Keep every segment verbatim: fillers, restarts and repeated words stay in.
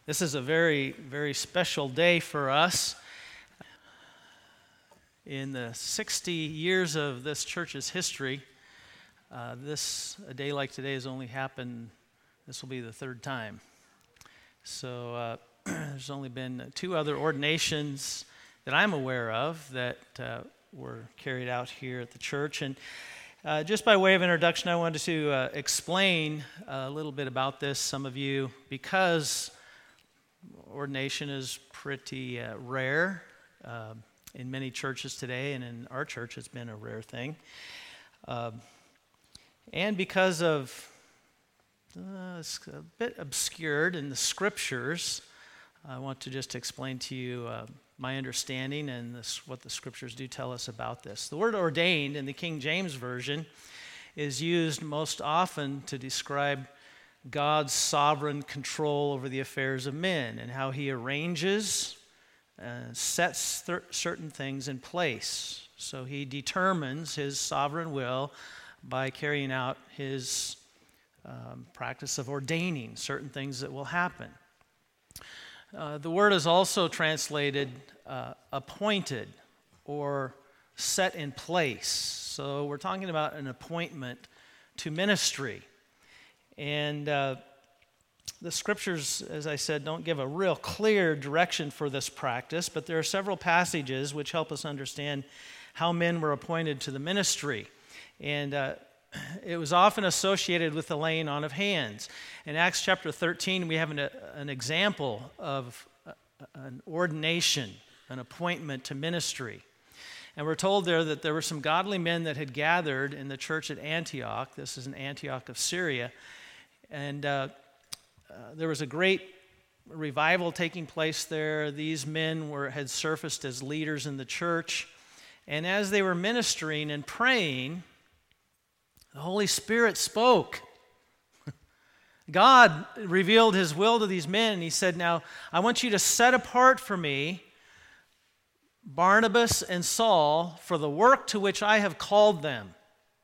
This is a very, very special day for us. In the sixty years of this church's history, uh, this a day like today has only happened, this will be the third time. So uh, there's only been two other ordinations that I'm aware of that uh, were carried out here at the church. And uh, just by way of introduction, I wanted to uh, explain a little bit about this, some of you, because ordination is pretty uh, rare uh, in many churches today, and in our church it's been a rare thing. Uh, and because of, uh, it's a bit obscured in the scriptures, I want to just explain to you uh, my understanding and this, what the scriptures do tell us about this. The word ordained in the King James Version is used most often to describe God's sovereign control over the affairs of men and how he arranges and sets th- certain things in place. So he determines his sovereign will by carrying out his um, practice of ordaining certain things that will happen. Uh, the word is also translated uh, appointed or set in place. So we're talking about an appointment to ministry. And uh, the scriptures, as I said, don't give a real clear direction for this practice, but there are several passages which help us understand how men were appointed to the ministry. And uh, it was often associated with the laying on of hands. In Acts chapter thirteen, we have an, an example of an ordination, an appointment to ministry. And we're told there that there were some godly men that had gathered in the church at Antioch. This is in Antioch of Syria. And uh, uh, there was a great revival taking place there. These men were had surfaced as leaders in the church. And as they were ministering and praying, the Holy Spirit spoke. God revealed his will to these men, and he said, now, I want you to set apart for me Barnabas and Saul for the work to which I have called them.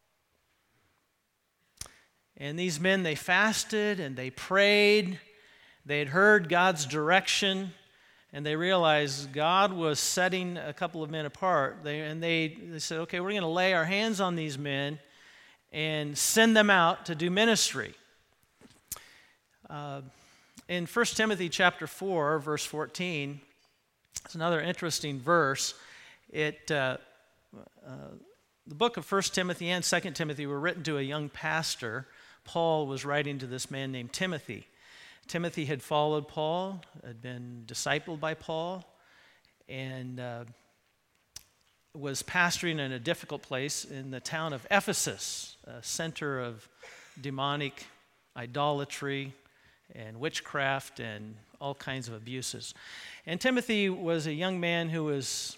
And these men, they fasted and they prayed. They had heard God's direction, and they realized God was setting a couple of men apart. They, and they, they said, okay, we're going to lay our hands on these men and send them out to do ministry. Uh, in First Timothy chapter four, verse fourteen, it's another interesting verse. It, uh, uh, the book of First Timothy and Second Timothy were written to a young pastor. Paul was writing to this man named Timothy. Timothy had followed Paul, had been discipled by Paul, and uh, was pastoring in a difficult place in the town of Ephesus, a center of demonic idolatry and witchcraft and all kinds of abuses. And Timothy was a young man who was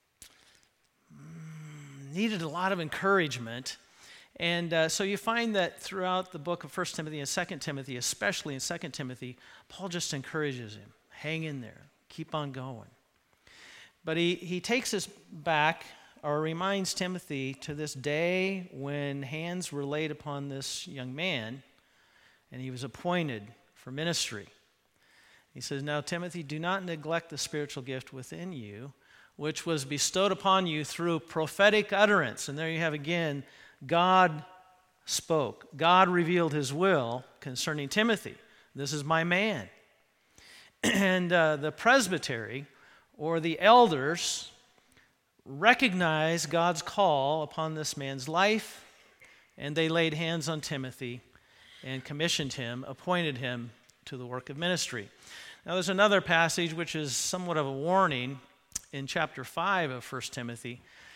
mm, needed a lot of encouragement. And uh, so you find that throughout the book of First Timothy and Second Timothy, especially in Second Timothy, Paul just encourages him, hang in there, keep on going. But he, he takes us back, or reminds Timothy, to this day when hands were laid upon this young man, and he was appointed for ministry. He says, now, Timothy, do not neglect the spiritual gift within you, which was bestowed upon you through prophetic utterance. And there you have again, God spoke. God revealed his will concerning Timothy. This is my man. And uh, the presbytery, or the elders, recognize God's call upon this man's life, and they laid hands on Timothy and commissioned him, appointed him to the work of ministry. Now there's another passage which is somewhat of a warning in chapter five of First Timothy.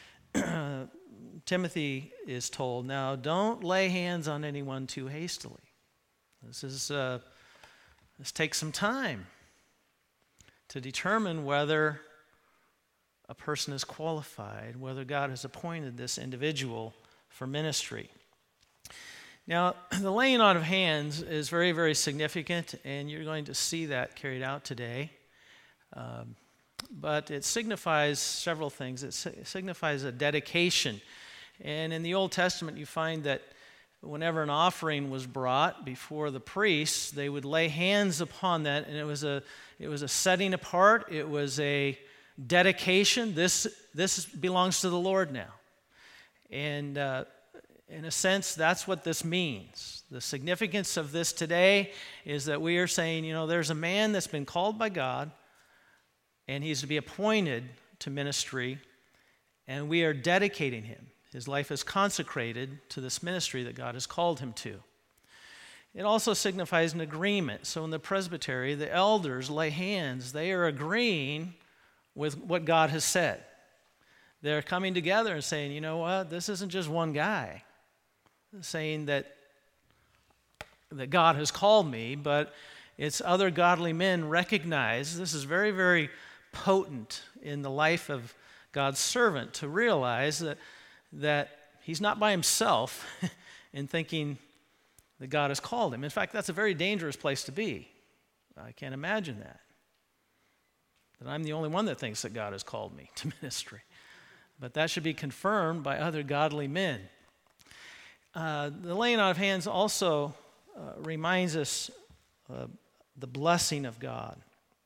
Timothy is told, now don't lay hands on anyone too hastily. This is uh, this takes some time to determine whether a person is qualified, whether God has appointed this individual for ministry. Now, the laying on of hands is very, very significant, and you're going to see that carried out today. Um, but it signifies several things. It signifies a dedication. And in the Old Testament, you find that whenever an offering was brought before the priests, they would lay hands upon that, and it was a it was a setting apart. It was a dedication. This this belongs to the Lord now, and uh, in a sense, that's what this means. The significance of this today is that we are saying, you know, there's a man that's been called by God, and he's to be appointed to ministry, and we are dedicating him. His life is consecrated to this ministry that God has called him to. It also signifies an agreement. So in the presbytery, the elders lay hands. They are agreeing with what God has said. They're coming together and saying, you know what, this isn't just one guy saying that, that God has called me, but it's other godly men recognize. This is very, very potent in the life of God's servant to realize that that he's not by himself in thinking that God has called him. In fact, that's a very dangerous place to be. I can't imagine that. That I'm the only one that thinks that God has called me to ministry. But that should be confirmed by other godly men. Uh, the laying on of hands also uh, reminds us uh, the blessing of God.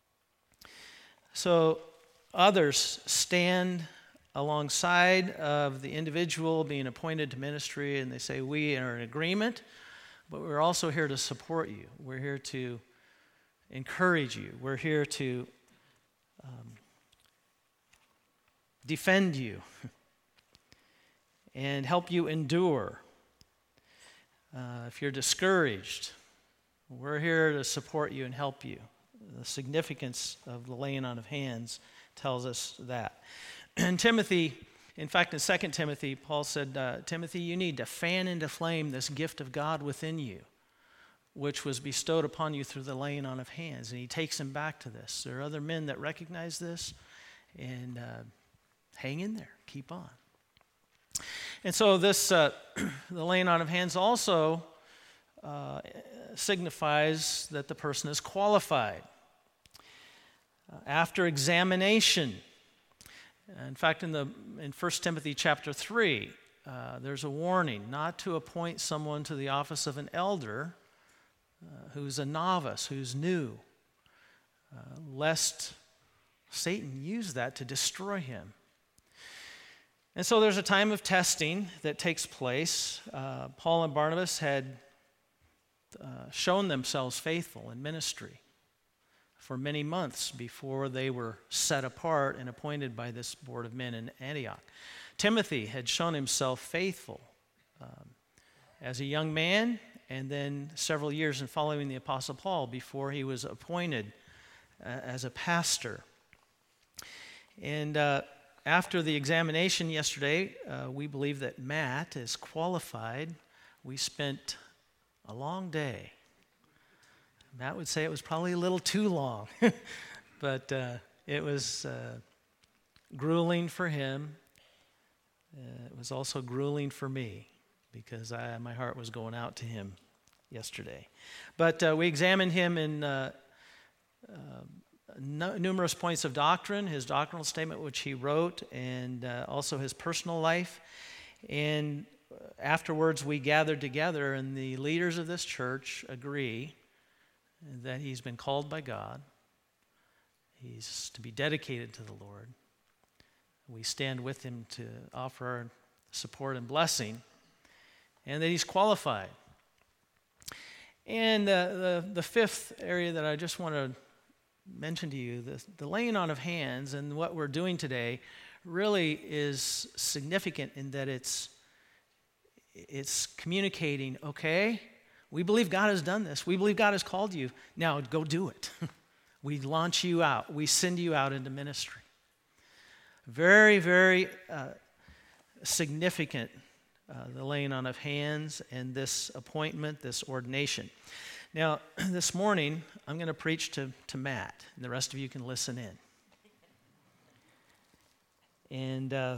So others stand alongside of the individual being appointed to ministry, and they say, we are in agreement, but we're also here to support you. We're here to encourage you. We're here to um, defend you and help you endure. Uh, if you're discouraged, we're here to support you and help you. The significance of the laying on of hands tells us that. And Timothy, in fact, in Second Timothy, Paul said, uh, Timothy, you need to fan into flame this gift of God within you, which was bestowed upon you through the laying on of hands. And he takes him back to this. There are other men that recognize this, and uh, hang in there, keep on. And so this, uh, the laying on of hands also uh, signifies that the person is qualified. Uh, after examination, in fact, in the in First Timothy chapter three, uh, there's a warning not to appoint someone to the office of an elder uh, who's a novice, who's new, uh, lest Satan use that to destroy him. And so there's a time of testing that takes place. Uh, Paul and Barnabas had uh, shown themselves faithful in ministry for many months before they were set apart and appointed by this board of men in Antioch. Timothy had shown himself faithful um, as a young man, and then several years in following the Apostle Paul before he was appointed uh, as a pastor. And uh, after the examination yesterday, uh, we believe that Matt is qualified. We spent a long day. Matt would say it was probably a little too long, but uh, it was uh, grueling for him. Uh, it was also grueling for me because I, my heart was going out to him yesterday. But uh, we examined him in uh, uh, no, numerous points of doctrine, his doctrinal statement which he wrote, and uh, also his personal life. And afterwards we gathered together, and the leaders of this church agree that he's been called by God. He's to be dedicated to the Lord. We stand with him to offer our support and blessing, and that he's qualified. And uh, the, the fifth area that I just want to mention to you, the, the laying on of hands and what we're doing today really is significant in that it's, it's communicating, okay, we believe God has done this. We believe God has called you. Now go do it. We launch you out. We send you out into ministry. Very, very uh, significant, uh, the laying on of hands and this appointment, this ordination. Now, this morning, I'm going to preach to, to Matt, and the rest of you can listen in. And uh,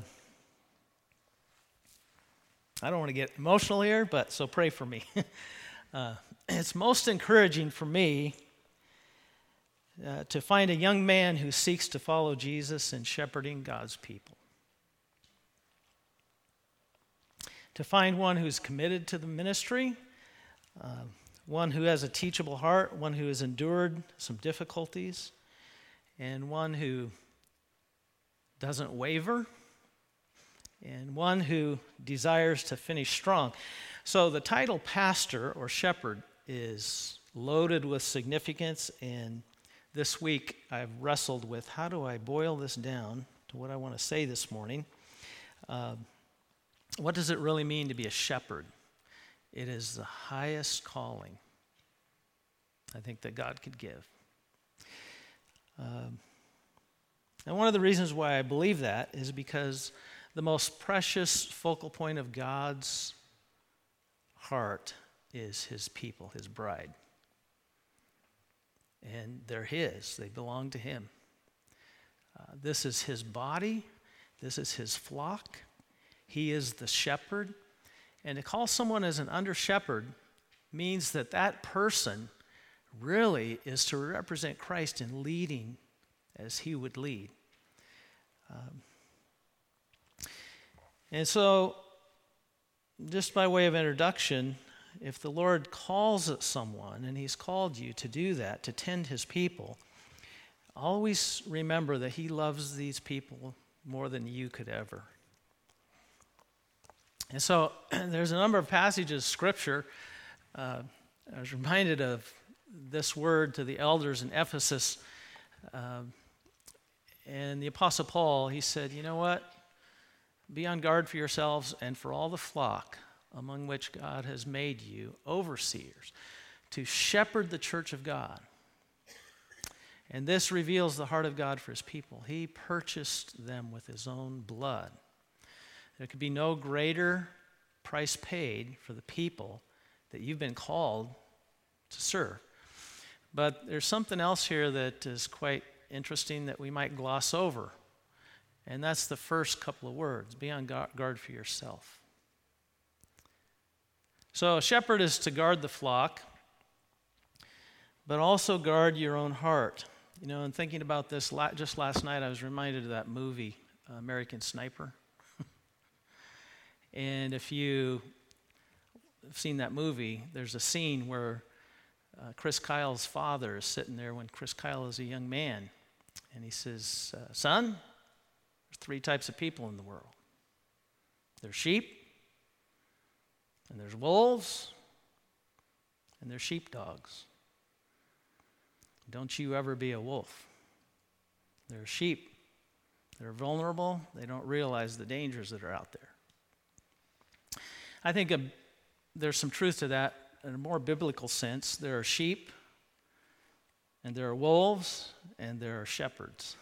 I don't want to get emotional here, but so pray for me. Uh, it's most encouraging for me uh, to find a young man who seeks to follow Jesus in shepherding God's people. to find one who's committed to the ministry, uh, one who has a teachable heart, one who has endured some difficulties, and one who doesn't waver, and one who desires to finish strong. So the title pastor or shepherd is loaded with significance, and this week I've wrestled with how do I boil this down to what I want to say this morning. Uh, what does it really mean to be a shepherd? It is the highest calling I think that God could give. Um, and one of the reasons why I believe that is because the most precious focal point of God's heart is his people, his bride. And they're his. They belong to him. Uh, this is his body. This is his flock. He is the shepherd. And to call someone as an under-shepherd means that that person really is to represent Christ in leading as he would lead. Um, and so, just by way of introduction, if the Lord calls at someone, and he's called you to do that, to tend his people, always remember that he loves these people more than you could ever. And so there's a number of passages of Scripture. Uh, I was reminded of this word to the elders in Ephesus. Uh, and the Apostle Paul, he said, you know what? Be on guard for yourselves and for all the flock among which God has made you overseers, to shepherd the church of God. And this reveals the heart of God for his people. He purchased them with his own blood. There could be no greater price paid for the people that you've been called to serve. But there's something else here that is quite interesting that we might gloss over. And that's the first couple of words. Be on guard for yourself. So a shepherd is to guard the flock, but also guard your own heart. You know, in thinking about this just last night, I was reminded of that movie, American Sniper. And if you have seen that movie, there's a scene where uh, Chris Kyle's father is sitting there when Chris Kyle is a young man. And he says, uh, son, there's three types of people in the world. There's sheep, and there's wolves, and there's sheepdogs. Don't you ever be a wolf. They're sheep. They're vulnerable. They don't realize the dangers that are out there. I think a, there's some truth to that in a more biblical sense. There are sheep, and there are wolves, and there are shepherds.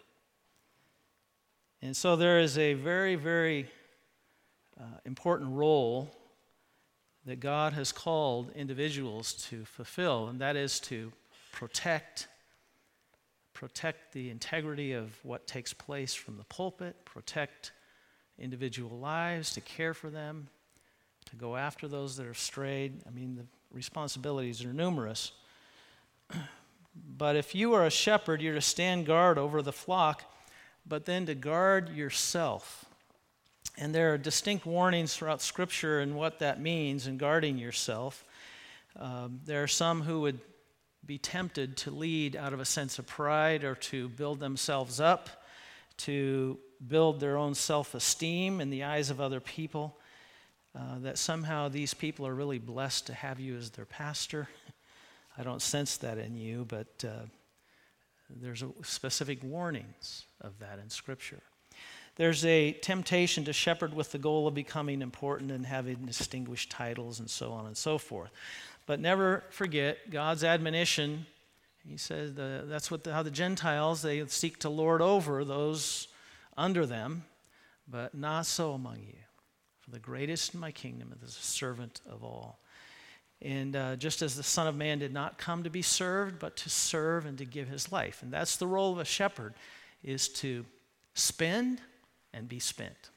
And so there is a very, very uh, important role that God has called individuals to fulfill, and that is to protect, protect the integrity of what takes place from the pulpit, protect individual lives, to care for them, to go after those that are strayed. I mean, the responsibilities are numerous. But if you are a shepherd, you're to stand guard over the flock, but then to guard yourself. And there are distinct warnings throughout Scripture and what that means in guarding yourself. Um, there are some who would be tempted to lead out of a sense of pride or to build themselves up, to build their own self-esteem in the eyes of other people, uh, that somehow these people are really blessed to have you as their pastor. I don't sense that in you, but uh, there's a specific warnings of that in Scripture. There's a temptation to shepherd with the goal of becoming important and having distinguished titles and so on and so forth. But never forget God's admonition. He says the, that's what the, how the Gentiles, they seek to lord over those under them, but not so among you. For the greatest in my kingdom is a servant of all. And uh, just as the Son of Man did not come to be served, but to serve and to give his life. And that's the role of a shepherd, is to spend and be spent.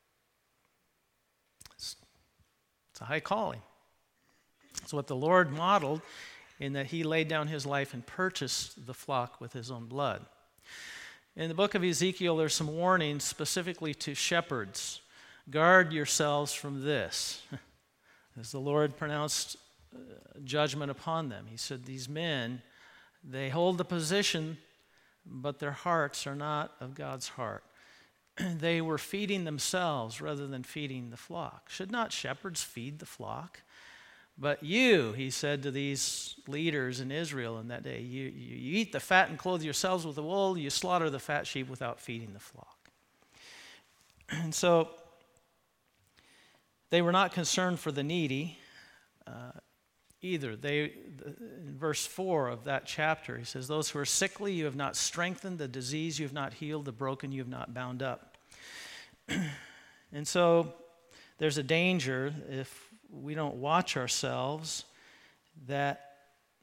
It's, it's a high calling. It's what the Lord modeled in that he laid down his life and purchased the flock with his own blood. In the book of Ezekiel, there's some warnings specifically to shepherds. guard yourselves from this. As the Lord pronounced uh, judgment upon them, he said, these men, they hold the position, but their hearts are not of God's heart. They were feeding themselves rather than feeding the flock. Should not shepherds feed the flock? But you, he said to these leaders in Israel in that day, you, you, you eat the fat and clothe yourselves with the wool, you slaughter the fat sheep without feeding the flock. And so they were not concerned for the needy uh, either. They, in verse four of that chapter, he says, those who are sickly you have not strengthened, the disease you have not healed, the broken you have not bound up. And so there's a danger if we don't watch ourselves that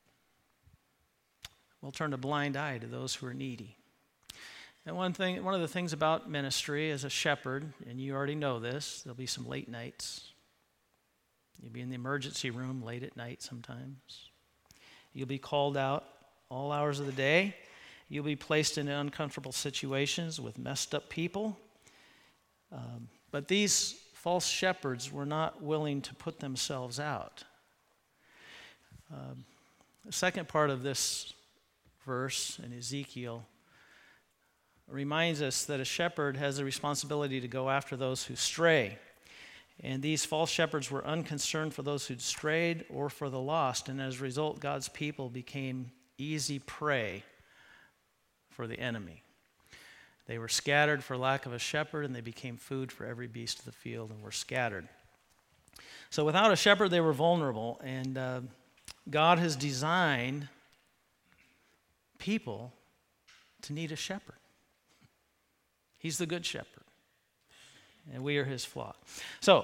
we'll turn a blind eye to those who are needy. And one thing, one of the things about ministry as a shepherd, and you already know this, there'll be some late nights. You'll be in the emergency room late at night sometimes. You'll be called out all hours of the day. You'll be placed in uncomfortable situations with messed up people. Um, but these false shepherds were not willing to put themselves out. Um, the second part of this verse in Ezekiel reminds us that a shepherd has a responsibility to go after those who stray. And these false shepherds were unconcerned for those who'd strayed or for the lost. And as a result, God's people became easy prey for the enemy. They were scattered for lack of a shepherd, and they became food for every beast of the field and were scattered. So without a shepherd, they were vulnerable. And uh, God has designed people to need a shepherd. He's the good shepherd. And we are his flock. So,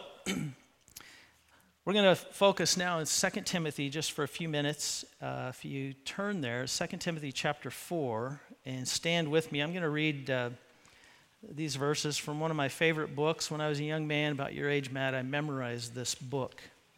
we're going to focus now in Second Timothy just for a few minutes. Uh, if you turn there, Second Timothy chapter four, and stand with me. I'm going to read uh, these verses from one of my favorite books. When I was a young man, about your age, Matt, I memorized this book.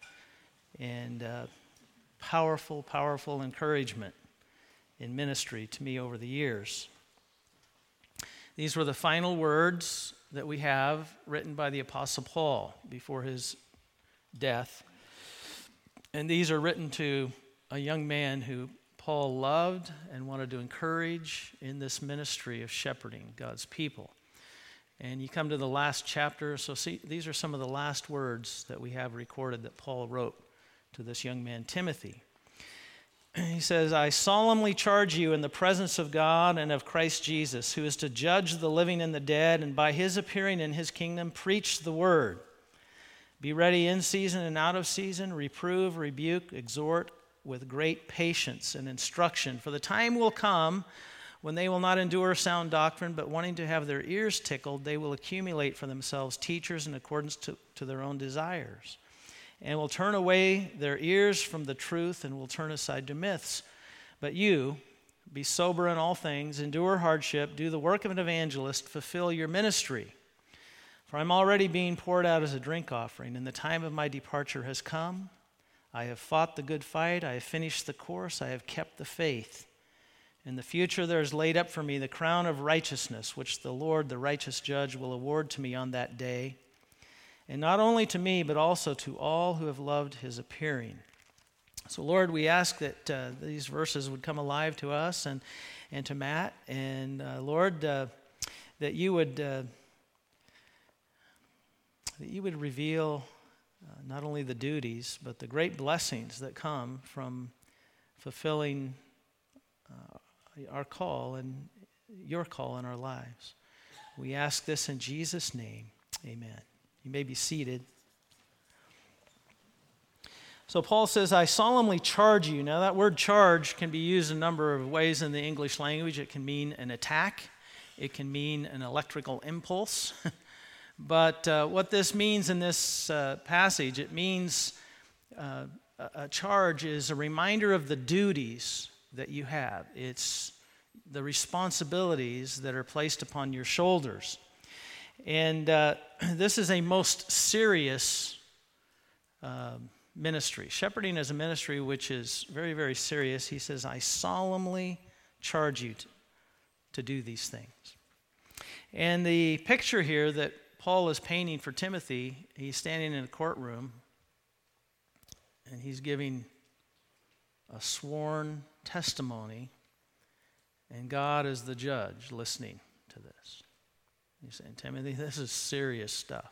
And uh, powerful, powerful encouragement in ministry to me over the years. These were the final words that we have written by the Apostle Paul before his death. And these are written to a young man who Paul loved and wanted to encourage in this ministry of shepherding God's people. And you come to the last chapter, so see, these are some of the last words that we have recorded that Paul wrote to this young man, Timothy. He says, I solemnly charge you in the presence of God and of Christ Jesus, who is to judge the living and the dead, and by his appearing in his kingdom, preach the word. Be ready in season and out of season, reprove, rebuke, exhort with great patience and instruction. For the time will come when they will not endure sound doctrine, but wanting to have their ears tickled, they will accumulate for themselves teachers in accordance to, to their own desires, and will turn away their ears from the truth and will turn aside to myths. But you, be sober in all things, endure hardship, do the work of an evangelist, fulfill your ministry. For I'm already being poured out as a drink offering, and the time of my departure has come. I have fought the good fight, I have finished the course, I have kept the faith. In the future there is laid up for me the crown of righteousness, which the Lord, the righteous judge, will award to me on that day. And not only to me, but also to all who have loved his appearing. So, Lord, we ask that uh, these verses would come alive to us and, and to Matt. And, uh, Lord, uh, that you would uh, that you would reveal uh, not only the duties, but the great blessings that come from fulfilling uh, our call and your call in our lives. We ask this in Jesus' name. Amen. You may be seated. So Paul says, I solemnly charge you. Now that word charge can be used a number of ways in the English language. It can mean an attack. It can mean an electrical impulse. But uh, what this means in this uh, passage, it means uh, a charge is a reminder of the duties that you have. It's the responsibilities that are placed upon your shoulders. And uh, this is a most serious uh, ministry. Shepherding is a ministry which is very, very serious. He says, I solemnly charge you to, to do these things. And the picture here that Paul is painting for Timothy, he's standing in a courtroom, and he's giving a sworn testimony, and God is the judge listening to this. He's saying, Timothy, this is serious stuff.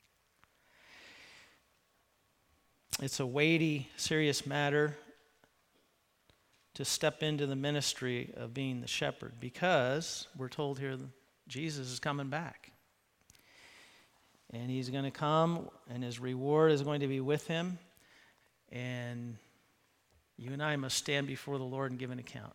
It's a weighty, serious matter to step into the ministry of being the shepherd, because we're told here that Jesus is coming back. And he's going to come, and his reward is going to be with him. And you and I must stand before the Lord and give an account.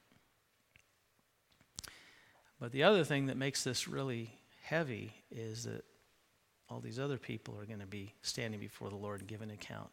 But the other thing that makes this really heavy is that all these other people are going to be standing before the Lord and give an account.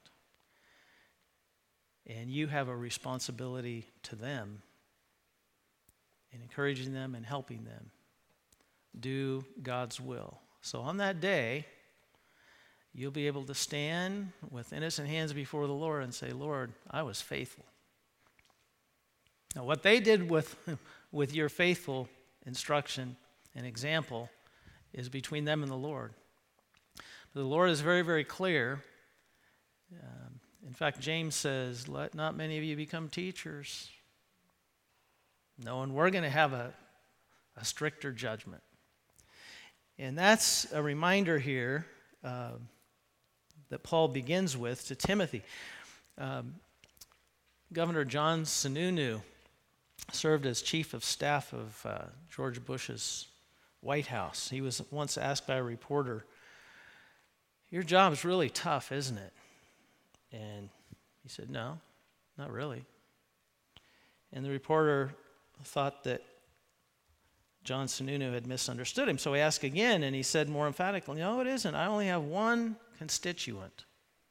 And you have a responsibility to them in encouraging them and helping them do God's will. So on that day, you'll be able to stand with innocent hands before the Lord and say, Lord, I was faithful. Now, what they did with, with your faithful instruction and example is between them and the Lord. But the Lord is very, very clear. Um, in fact, James says, let not many of you become teachers, knowing we're going to have a, a stricter judgment. And that's a reminder here uh, that Paul begins with to Timothy. Um, Governor John Sununu served as chief of staff of uh, George Bush's White House. He was once asked by a reporter, your job's really tough, isn't it? And he said, no, not really. And the reporter thought that John Sununu had misunderstood him. So he asked again, and he said more emphatically, no, it isn't. I only have one constituent.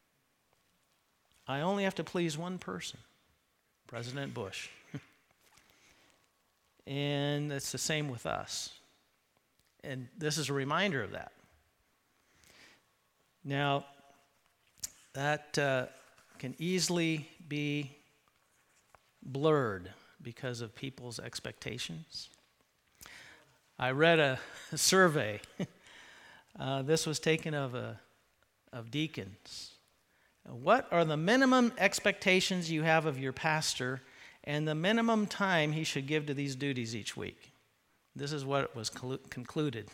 I only have to please one person, President Bush. And it's the same with us. And this is a reminder of that. Now, that uh, can easily be blurred because of people's expectations. I read a, a survey. uh, this was taken of, a, of deacons. What are the minimum expectations you have of your pastor and the minimum time he should give to these duties each week? This is what was clu- concluded.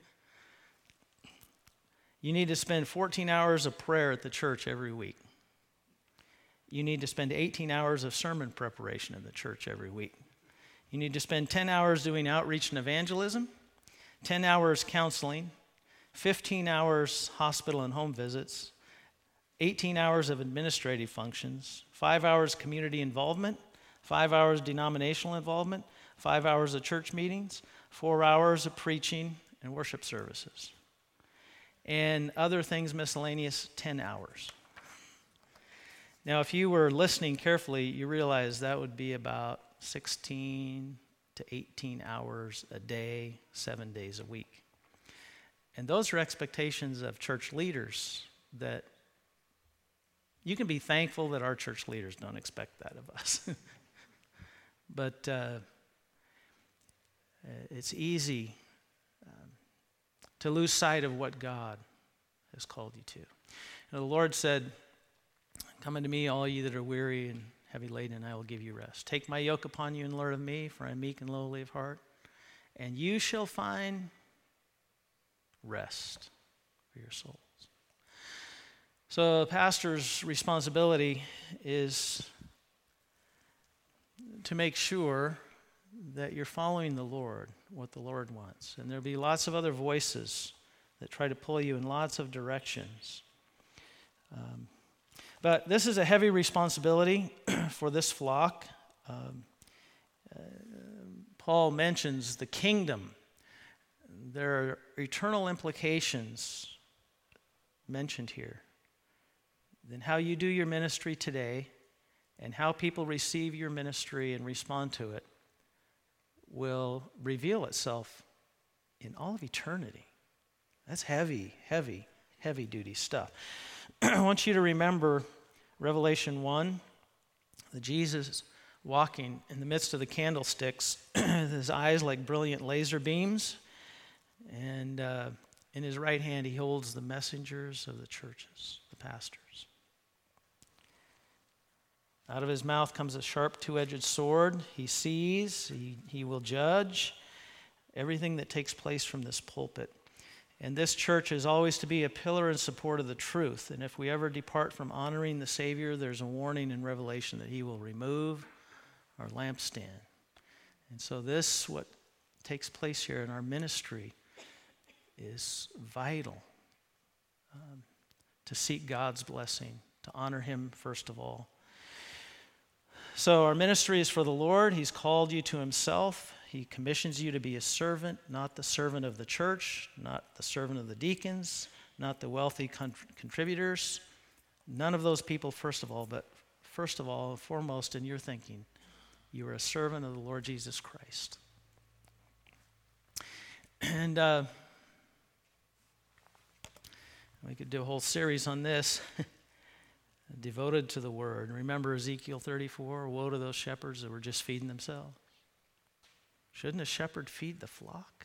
You need to spend fourteen hours of prayer at the church every week. You need to spend eighteen hours of sermon preparation in the church every week. You need to spend ten hours doing outreach and evangelism, ten hours counseling, fifteen hours hospital and home visits, eighteen hours of administrative functions, five hours community involvement, five hours denominational involvement, five hours of church meetings, four hours of preaching and worship services, and other things miscellaneous, ten hours. Now, if you were listening carefully, you realize that would be about sixteen to eighteen hours a day, seven days a week. And those are expectations of church leaders that you can be thankful that our church leaders don't expect that of us. But uh, it's easy um, to lose sight of what God has called you to. And the Lord said, come unto me, all ye that are weary and heavy laden, and I will give you rest. Take my yoke upon you and learn of me, for I am meek and lowly of heart, and you shall find rest for your souls. So the pastor's responsibility is to make sure that you're following the Lord, what the Lord wants. And there'll be lots of other voices that try to pull you in lots of directions. Um, but this is a heavy responsibility for this flock. Um, uh, Paul mentions the kingdom. There are eternal implications mentioned here. Then how you do your ministry today and how people receive your ministry and respond to it will reveal itself in all of eternity. That's heavy, heavy, heavy duty stuff. I want you to remember Revelation one, the Jesus walking in the midst of the candlesticks, his eyes like brilliant laser beams, and uh, In his right hand, he holds the messengers of the churches, the pastors. Out of his mouth comes a sharp two-edged sword. He sees, he, he will judge everything that takes place from this pulpit. And this church is always to be a pillar and support of the truth. And if we ever depart from honoring the Savior, there's a warning in Revelation that he will remove our lampstand. And so this, what takes place here in our ministry, is vital um, to seek God's blessing, to honor him first of all. So our ministry is for the Lord. He's called you to himself. He commissions you to be a servant, not the servant of the church, not the servant of the deacons, not the wealthy con- contributors. None of those people, first of all, but first of all, foremost in your thinking, you are a servant of the Lord Jesus Christ. And uh, we could do a whole series on this. Devoted to the word. Remember Ezekiel thirty-four, woe to those shepherds that were just feeding themselves. Shouldn't a shepherd feed the flock?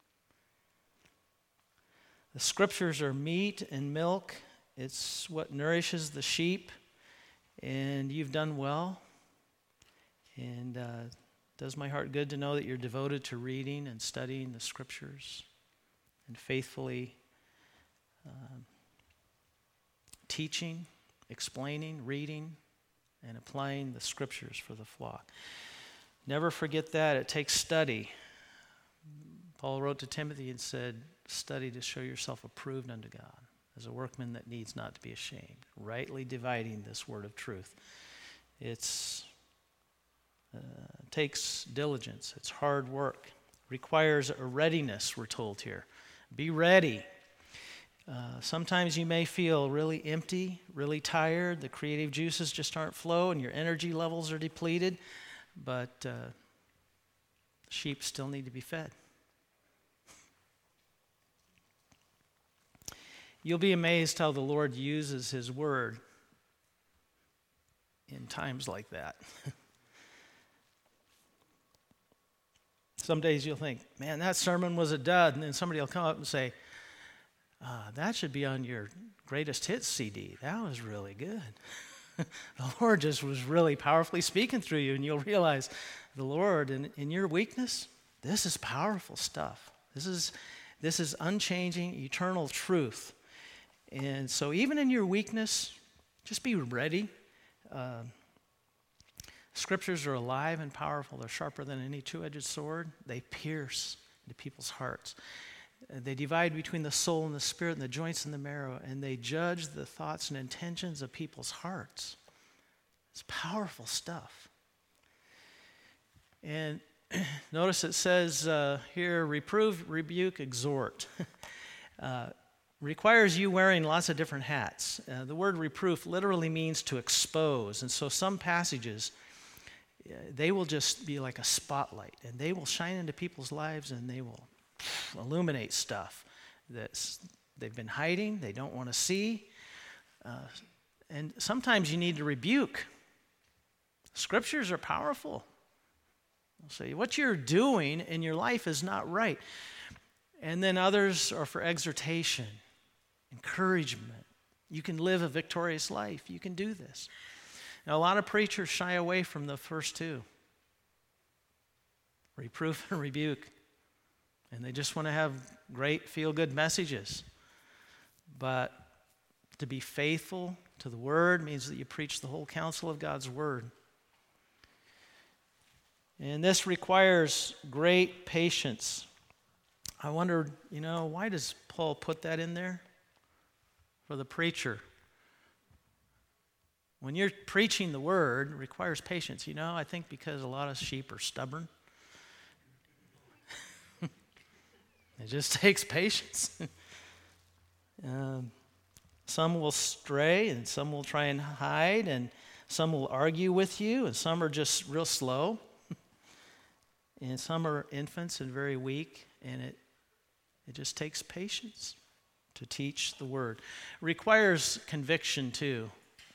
The scriptures are meat and milk. It's what nourishes the sheep, and you've done well. And uh, it does my heart good to know that you're devoted to reading and studying the scriptures and faithfully um, teaching, explaining, reading, and applying the scriptures for the flock. Never forget that. It takes study. Paul wrote to Timothy and said, study to show yourself approved unto God, as a workman that needs not to be ashamed, rightly dividing this word of truth. It's uh, takes diligence. It's hard work. Requires a readiness, we're told here. Be ready. Uh, sometimes you may feel really empty, really tired. The creative juices just aren't flowing. Your energy levels are depleted. But uh, sheep still need to be fed. You'll be amazed how the Lord uses his word in times like that. Some days you'll think, man, that sermon was a dud. And then somebody will come up and say, Uh, that should be on your greatest hits C D. That was really good. The Lord just was really powerfully speaking through you, and you'll realize the Lord, in, in your weakness, this is powerful stuff. This is, this is unchanging, eternal truth. And so even in your weakness, just be ready. Uh, scriptures are alive and powerful. They're sharper than any two-edged sword. They pierce into people's hearts. They divide between the soul and the spirit and the joints and the marrow, and they judge the thoughts and intentions of people's hearts. It's powerful stuff. And notice it says uh, here, reprove, rebuke, exhort. uh, requires you wearing lots of different hats. Uh, the word reproof literally means to expose. And so some passages, uh, they will just be like a spotlight, and they will shine into people's lives, and they will illuminate stuff that they've been hiding, they don't want to see. Uh, and sometimes you need to rebuke. Scriptures are powerful. They'll say, what you're doing in your life is not right. And then others are for exhortation, encouragement. You can live a victorious life. You can do this. Now, a lot of preachers shy away from the first two. Reproof and rebuke. And they just want to have great, feel-good messages. But to be faithful to the Word means that you preach the whole counsel of God's Word. And this requires great patience. I wondered, you know, why does Paul put that in there? For the preacher. When you're preaching the Word, it requires patience. You know, I think because a lot of sheep are stubborn. It just takes patience. um, some will stray, and some will try and hide, and some will argue with you, and some are just real slow. And some are infants and very weak, and it it just takes patience to teach the word. It requires conviction too.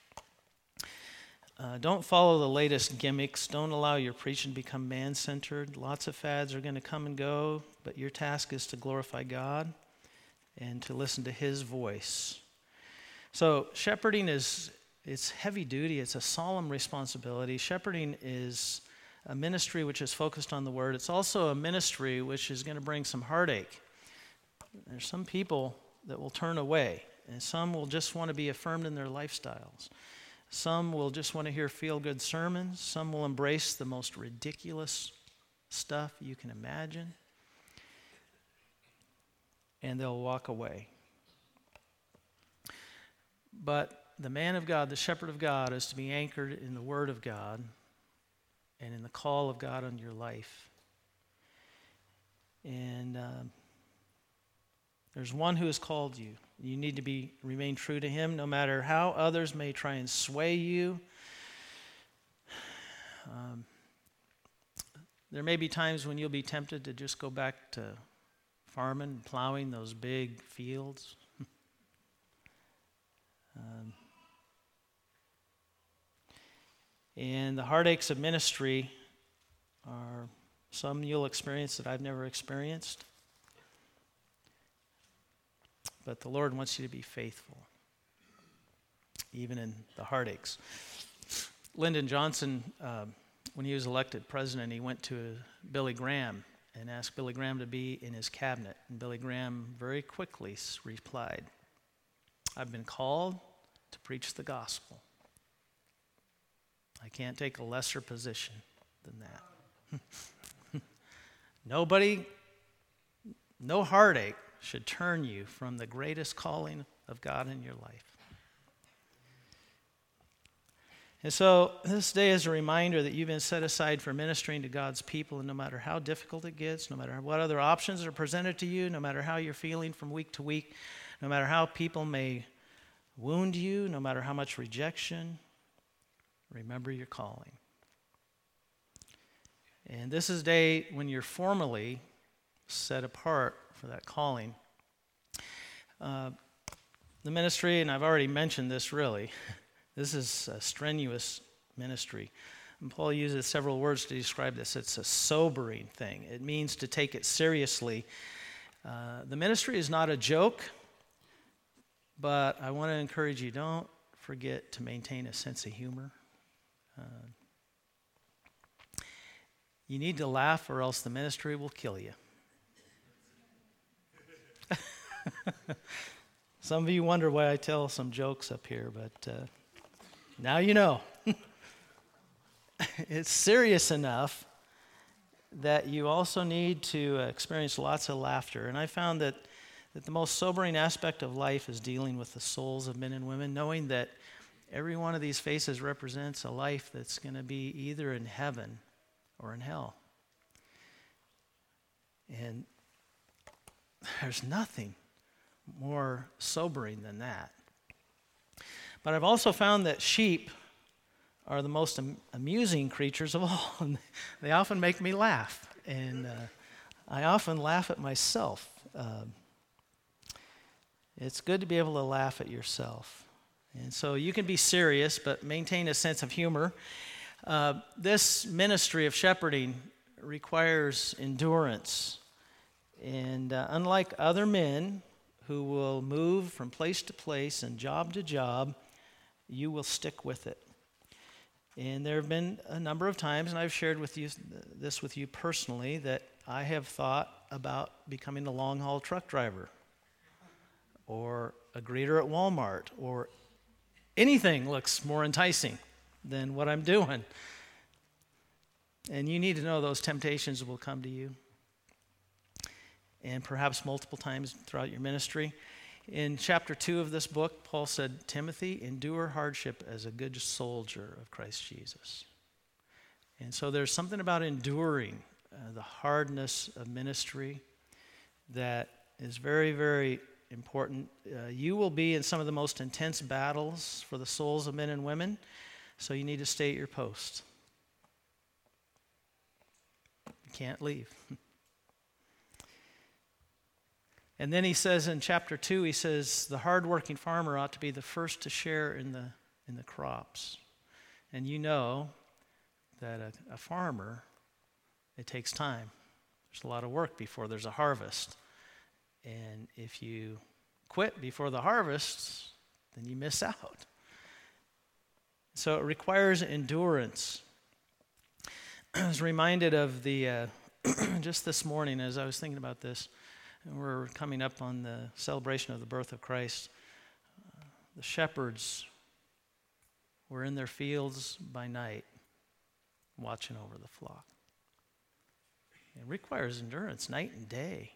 Uh, don't follow the latest gimmicks. Don't allow your preaching to become man-centered. Lots of fads are going to come and go, but your task is to glorify God and to listen to his voice. So shepherding is, it's heavy duty. It's a solemn responsibility. Shepherding is a ministry which is focused on the word. It's also a ministry which is going to bring some heartache. There's some people that will turn away, and some will just want to be affirmed in their lifestyles. Some will just want to hear feel-good sermons. Some will embrace the most ridiculous stuff you can imagine, and they'll walk away. But the man of God, the shepherd of God, is to be anchored in the word of God and in the call of God on your life. And uh, there's one who has called you. You need to be remain true to him, no matter how others may try and sway you. Um, there may be times when you'll be tempted to just go back to farming, plowing those big fields. um, and the heartaches of ministry are some you'll experience that I've never experienced. But the Lord wants you to be faithful, even in the heartaches. Lyndon Johnson, uh, when he was elected president, he went to Billy Graham and asked Billy Graham to be in his cabinet. And Billy Graham very quickly replied, "I've been called to preach the gospel. I can't take a lesser position than that." Nobody, no heartache should turn you from the greatest calling of God in your life. And so this day is a reminder that you've been set aside for ministering to God's people, and no matter how difficult it gets, no matter what other options are presented to you, no matter how you're feeling from week to week, no matter how people may wound you, no matter how much rejection, remember your calling. And this is a day when you're formally set apart for that calling. Uh, the ministry, and I've already mentioned this really, this is a strenuous ministry. And Paul uses several words to describe this. It's a sobering thing. It means to take it seriously. Uh, the ministry is not a joke, but I want to encourage you, don't forget to maintain a sense of humor. Uh, you need to laugh or else the ministry will kill you. Some of you wonder why I tell some jokes up here, but uh, now you know. It's serious enough that you also need to experience lots of laughter. And I found that, that the most sobering aspect of life is dealing with the souls of men and women, knowing that every one of these faces represents a life that's going to be either in heaven or in hell. And there's nothing more sobering than that. But I've also found that sheep are the most am- amusing creatures of all. And they often make me laugh. And uh, I often laugh at myself. Uh, it's good to be able to laugh at yourself. And so you can be serious, but maintain a sense of humor. Uh, this ministry of shepherding requires endurance. And uh, unlike other men who will move from place to place and job to job, you will stick with it. And there have been a number of times, and I've shared with you this with you personally, that I have thought about becoming a long-haul truck driver or a greeter at Walmart, or anything looks more enticing than what I'm doing. And you need to know those temptations will come to you, and perhaps multiple times throughout your ministry. In chapter two of this book, Paul said, Timothy, endure hardship as a good soldier of Christ Jesus. And so there's something about enduring uh, the hardness of ministry that is very, very important. Uh, you will be in some of the most intense battles for the souls of men and women, so you need to stay at your post. You can't leave. And then he says in chapter two, he says, the hardworking farmer ought to be the first to share in the in the crops. And you know that a, a farmer, it takes time. There's a lot of work before there's a harvest. And if you quit before the harvest, then you miss out. So it requires endurance. I was reminded of the, uh, just this morning as I was thinking about this, and we're coming up on the celebration of the birth of Christ. Uh, the shepherds were in their fields by night, watching over the flock. It requires endurance, night and day.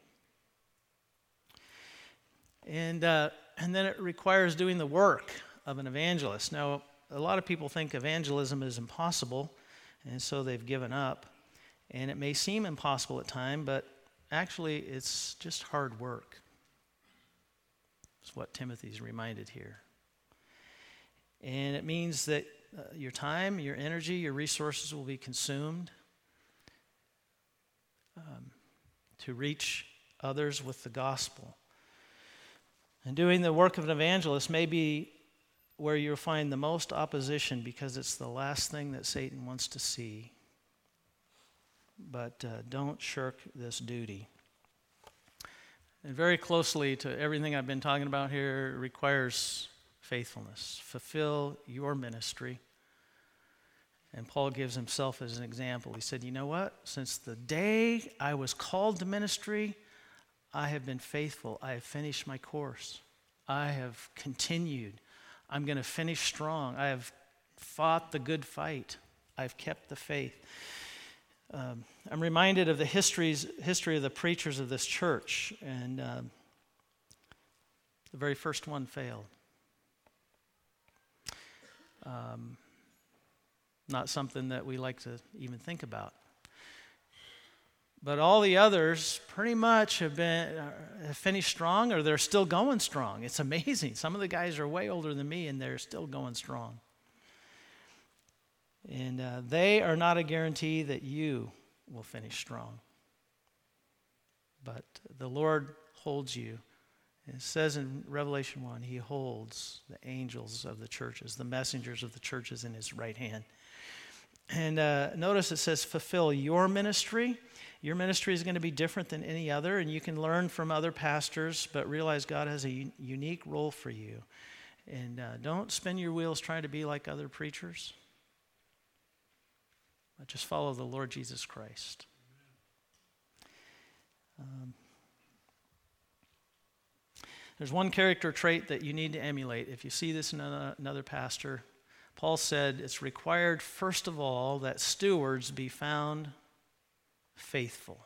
And uh, and then it requires doing the work of an evangelist. Now, a lot of people think evangelism is impossible, and so they've given up. And it may seem impossible at times, but actually it's just hard work. That's what Timothy's reminded here. And it means that uh, your time, your energy, your resources will be consumed um, to reach others with the gospel. And doing the work of an evangelist may be where you'll find the most opposition because it's the last thing that Satan wants to see. But uh, don't shirk this duty. And very closely to everything I've been talking about here, it requires faithfulness. Fulfill your ministry. And Paul gives himself as an example. He said, you know what? Since the day I was called to ministry, I have been faithful. I have finished my course. I have continued. I'm going to finish strong. I have fought the good fight. I've kept the faith. Um, I'm reminded of the histories, history of the preachers of this church, and um, the very first one failed. Um, not something that we like to even think about. But all the others pretty much have been uh, have finished strong, or they're still going strong. It's amazing. Some of the guys are way older than me, and they're still going strong. And uh, they are not a guarantee that you will finish strong. But the Lord holds you. It says in Revelation one, he holds the angels of the churches, the messengers of the churches in his right hand. And uh, notice it says, fulfill your ministry. Your ministry is going to be different than any other, and you can learn from other pastors, but realize God has a un- unique role for you. And uh, don't spin your wheels trying to be like other preachers. But just follow the Lord Jesus Christ. Um, there's one character trait that you need to emulate. If you see this in another, another pastor, Paul said it's required, first of all, that stewards be found faithful.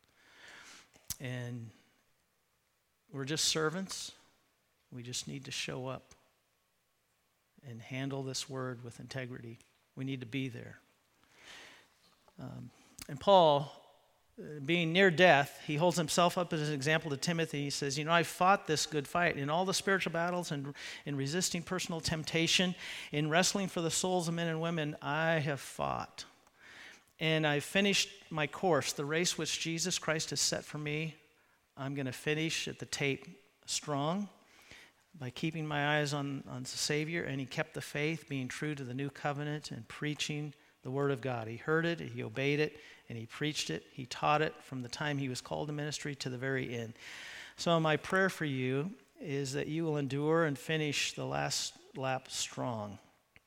And we're just servants. We just need to show up and handle this word with integrity. We need to be there. Um, and Paul, uh, being near death, he holds himself up as an example to Timothy. He says, you know, I fought this good fight in all the spiritual battles and in resisting personal temptation, in wrestling for the souls of men and women, I have fought. And I finished my course, the race which Jesus Christ has set for me. I'm going to finish at the tape strong by keeping my eyes on, on the Savior. And he kept the faith, being true to the new covenant and preaching the word of God. He heard it, he obeyed it, and he preached it. He taught it from the time he was called to ministry to the very end. So my prayer for you is that you will endure and finish the last lap strong.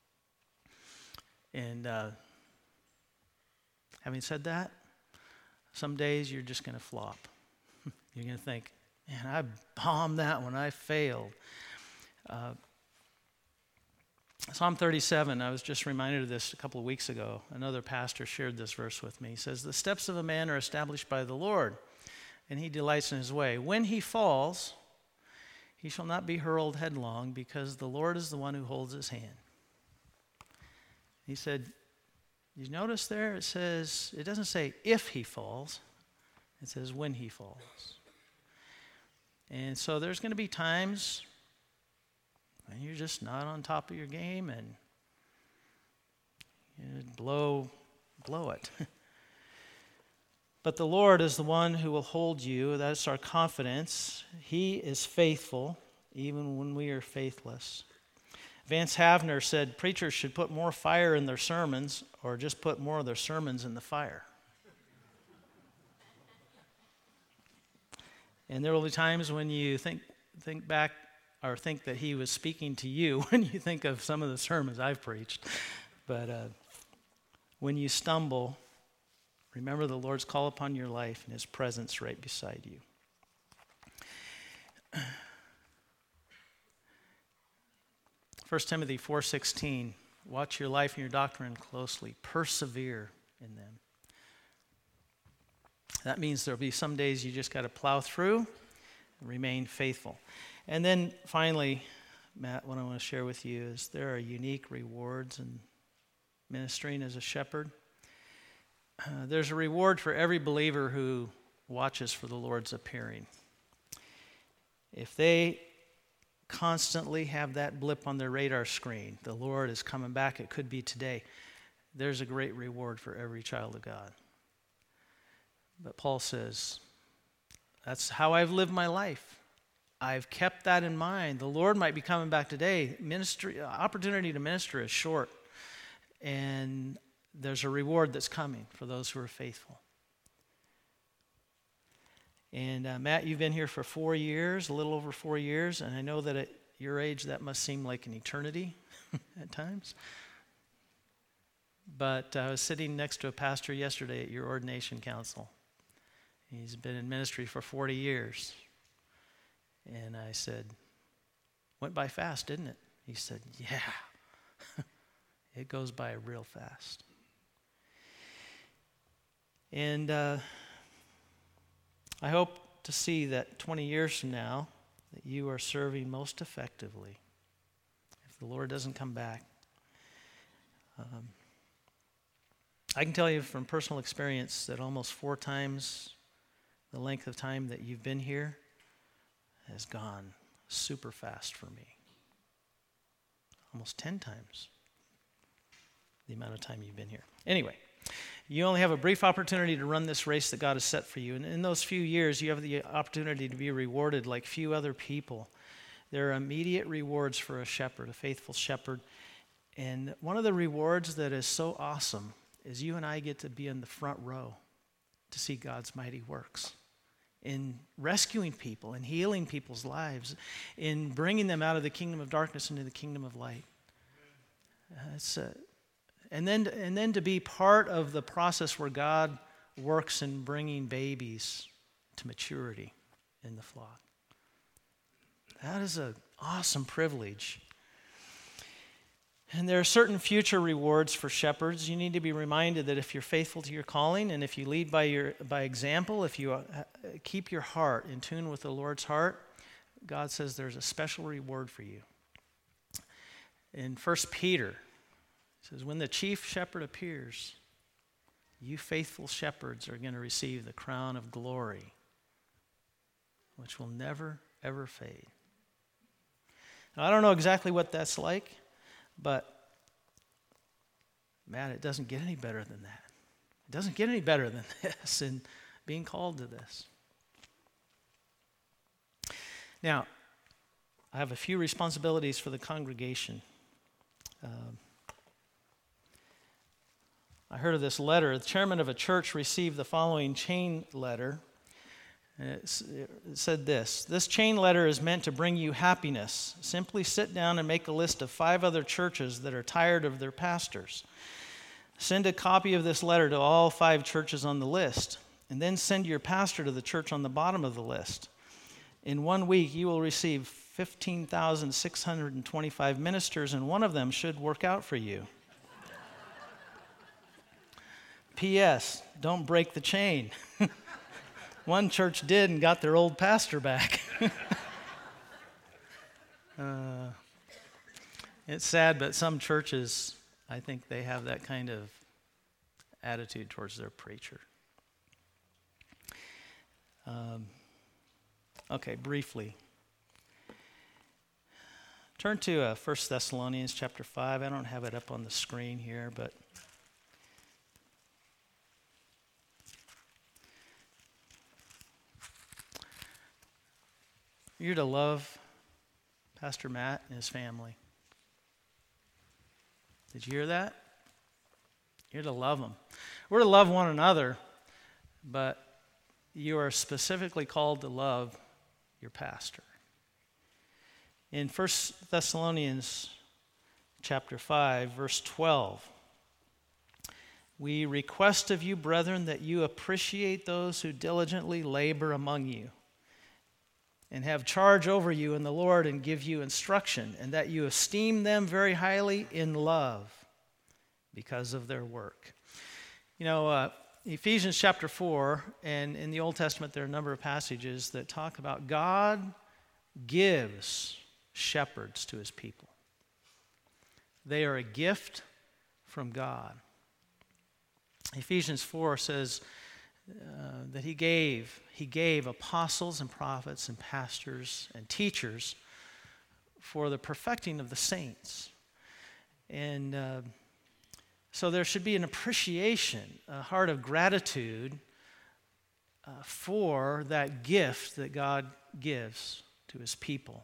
And uh, having said that, some days you're just going to flop. You're going to think, man, I bombed that one. I failed. Uh, Psalm thirty-seven, I was just reminded of this a couple of weeks ago. Another pastor shared this verse with me. He says, the steps of a man are established by the Lord, and he delights in his way. When he falls, he shall not be hurled headlong, because the Lord is the one who holds his hand. He said, you notice there, it says, it doesn't say if he falls, it says when he falls. And so there's going to be times when you're just not on top of your game and you blow, blow it. But the Lord is the one who will hold you. That's our confidence. He is faithful even when we are faithless. Vance Havner said preachers should put more fire in their sermons or just put more of their sermons in the fire. And there will be times when you think think back or think that he was speaking to you when you think of some of the sermons I've preached. But uh, when you stumble, remember the Lord's call upon your life and his presence right beside you. First Timothy four sixteen, watch your life and your doctrine closely. Persevere in them. That means there'll be some days you just got to plow through and remain faithful. And then finally, Matt, what I want to share with you is there are unique rewards in ministering as a shepherd. Uh, there's a reward for every believer who watches for the Lord's appearing. If they constantly have that blip on their radar screen, the Lord is coming back, it could be today, there's a great reward for every child of God. But Paul says, that's how I've lived my life. I've kept that in mind. The Lord might be coming back today. Ministry, opportunity to minister is short. And there's a reward that's coming for those who are faithful. And uh, Matt, you've been here for four years, a little over four years, and I know that at your age that must seem like an eternity at times. But I was sitting next to a pastor yesterday at your ordination council. He's been in ministry for forty years. And I said, went by fast, didn't it? He said, yeah, it goes by real fast. And uh, I hope to see that twenty years from now, that you are serving most effectively if the Lord doesn't come back. Um, I can tell you from personal experience that almost four times the length of time that you've been here has gone super fast for me. Almost ten times the amount of time you've been here. Anyway, you only have a brief opportunity to run this race that God has set for you. And in those few years, you have the opportunity to be rewarded like few other people. There are immediate rewards for a shepherd, a faithful shepherd. And one of the rewards that is so awesome is you and I get to be in the front row to see God's mighty works in rescuing people, in healing people's lives, in bringing them out of the kingdom of darkness into the kingdom of light. Uh, it's a, and then, and then to be part of the process where God works in bringing babies to maturity in the flock. That is an awesome privilege. And there are certain future rewards for shepherds. You need to be reminded that if you're faithful to your calling and if you lead by your by example, if you uh, keep your heart in tune with the Lord's heart, God says there's a special reward for you. In First Peter, it says, when the chief shepherd appears, you faithful shepherds are going to receive the crown of glory, which will never, ever fade. Now, I don't know exactly what that's like, but, man, it doesn't get any better than that. It doesn't get any better than this in being called to this. Now, I have a few responsibilities for the congregation. Um, I heard of this letter. The chairman of a church received the following chain letter. And it said this: this chain letter is meant to bring you happiness. Simply sit down and make a list of five other churches that are tired of their pastors. Send a copy of this letter to all five churches on the list, and then send your pastor to the church on the bottom of the list. In one week, you will receive fifteen thousand six hundred twenty-five ministers, and one of them should work out for you. P S. Don't break the chain. One church did and got their old pastor back. uh, it's sad, but some churches, I think they have that kind of attitude towards their preacher. Um, okay, briefly. Turn to uh, First Thessalonians chapter five. I don't have it up on the screen here, but you're to love Pastor Matt and his family. Did you hear that? You're to love them. We're to love one another, but you are specifically called to love your pastor. In First Thessalonians chapter five, verse twelve, we request of you, brethren, that you appreciate those who diligently labor among you and have charge over you in the Lord and give you instruction, and that you esteem them very highly in love because of their work. You know, uh, Ephesians chapter four, and in the Old Testament there are a number of passages that talk about God gives shepherds to his people. They are a gift from God. Ephesians four says uh, that he gave, he gave apostles and prophets and pastors and teachers for the perfecting of the saints. And uh, so there should be an appreciation, a heart of gratitude uh, for that gift that God gives to his people.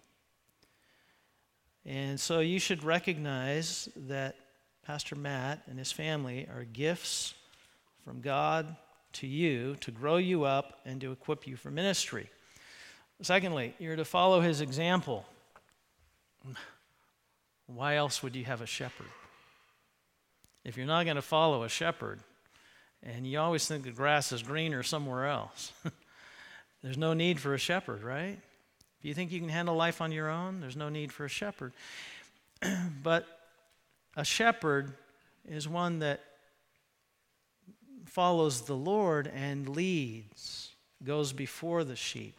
And so you should recognize that Pastor Matt and his family are gifts from God to you to grow you up and to equip you for ministry. Secondly, you're to follow his example. Why else would you have a shepherd? If you're not going to follow a shepherd, and you always think the grass is greener somewhere else, there's no need for a shepherd, right? If you think you can handle life on your own, there's no need for a shepherd. But a shepherd is one that follows the Lord and leads, goes before the sheep.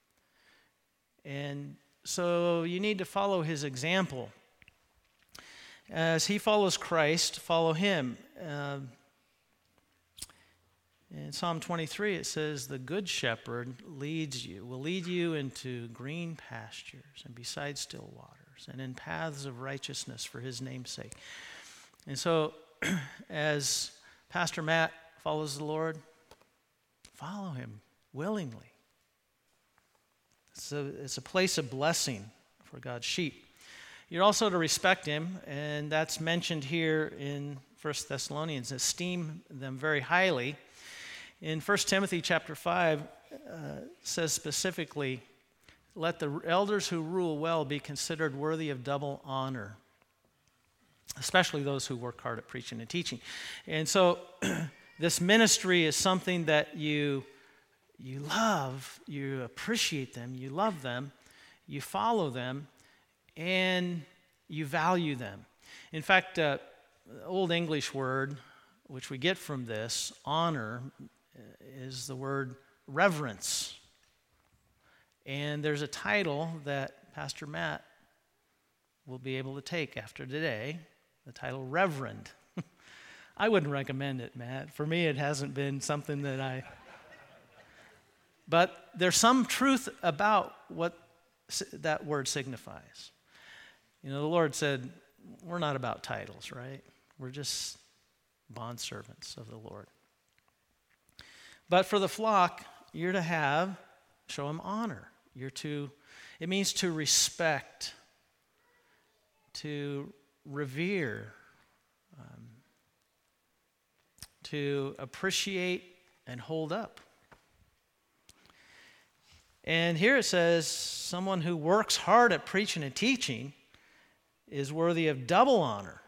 And so you need to follow his example. As he follows Christ, follow him. Uh, in Psalm twenty-three, it says, the good shepherd leads you, will lead you into green pastures and beside still waters and in paths of righteousness for his name's sake. And so as Pastor Matt follows the Lord, follow him willingly. It's a, it's a place of blessing for God's sheep. You're also to respect him, and that's mentioned here in First Thessalonians. Esteem them very highly. In First Timothy chapter five, uh, says specifically, let the elders who rule well be considered worthy of double honor, especially those who work hard at preaching and teaching. And so this ministry is something that you, you love, you appreciate them, you love them, you follow them, and you value them. In fact, uh, the Old English word, which we get from this, honor, is the word reverence. And there's a title that Pastor Matt will be able to take after today, the title Reverend. I wouldn't recommend it, Matt. For me, it hasn't been something that I... But there's some truth about what that word signifies. You know, the Lord said, we're not about titles, right? We're just bondservants of the Lord. But for the flock, you're to have, show them honor. You're to, it means to respect, to revere, um, to appreciate and hold up. And here it says, someone who works hard at preaching and teaching is worthy of double honor,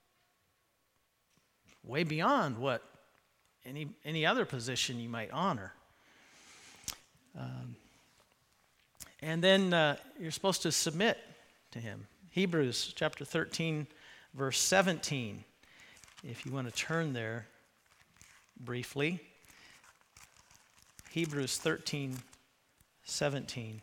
way beyond what any any other position you might honor. Um, and then uh, you're supposed to submit to him. Hebrews chapter thirteen, verse seventeen, if you want to turn there briefly. Hebrews thirteen, seventeen.